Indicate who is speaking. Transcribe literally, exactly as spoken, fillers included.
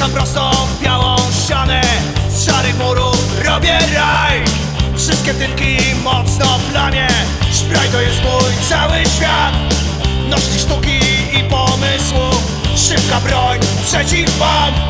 Speaker 1: Wjeżdżam prosto w białą ścianę, z szarych murów robię raj. Wszystkie tynki mocno plamię, szpraj to jest mój cały świat. Nośnik sztuki i pomysłu, szybka broń przeciw wam.